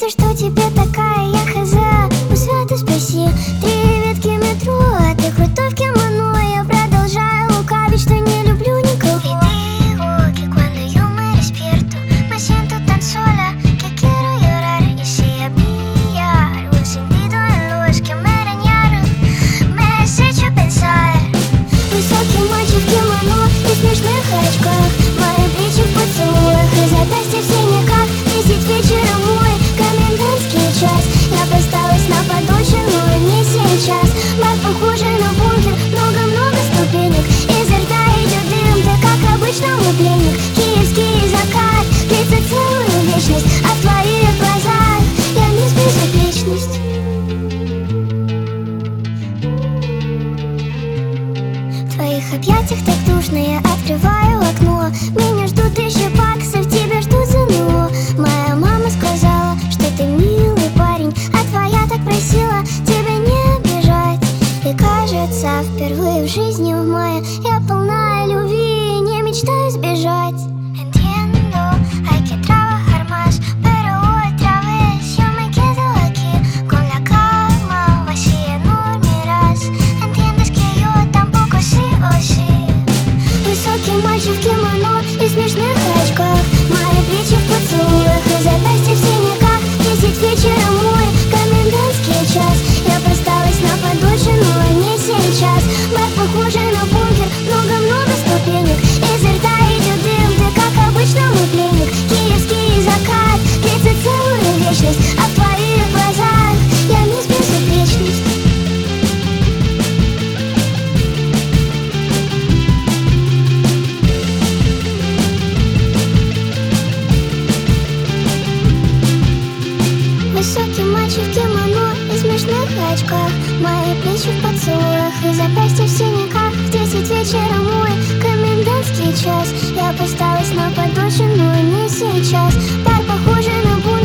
что тебе такая, я хз. У света спроси, 3 ветки метро, а ты крутой в кимоно. Я продолжаю лукавить, что не люблю никого. Y digo que cuando yo me despierto me siento tan sola que quiero llorar. Y si había algún sentido en los que me arañaron, me has hecho pensar. Высокий мальчик в кимоно и смешных очках, мои плечи в поцелуях и запястья в синяках. 10 вечера мой комендантский час. Я осталась на подучину, не сейчас. Бар похожий на бункер, много-много ступенек. Изо рта идет дым, ты как обычно мой пленник. Киевский закат длится целую вечность, а в твоих глазах я мисс Безупречность. В твоих объятиях так душно, я открываю окно. Меня ждут еще баксов, тебя ждут ЗНО. Моя мама сказала, что ты милый парень, а твоя так просила тебя не обижать. И кажется, впервые в жизни в мае я полна любви и не мечтаю сбежать. Entiendo, hay que trabajar más, pero otra vez yo me quedo aquí con la cama vacía, no miras. Entiendes que yo tampoco sí o sí. Высокий мальчик в кимоно и смешных очках, мои плечи в поцелуях и запястья в синяках. 10 вечера мой комендантский час. Я осталась на подучину, не сейчас. Бар похожий на бункер, много-много ступенек. Изо рта идет дым, ты как обычно мой пленник. Киевский закат длится целую вечность, а в твоих глазах я мисс Безупречность. Высокий мальчик в кимоно и смешных очках, мои плечи в поцелуях и запястья в синяках. 10 вечера мой комендантский час. Я осталась на подучину, не сейчас. Бар похожий на бункер.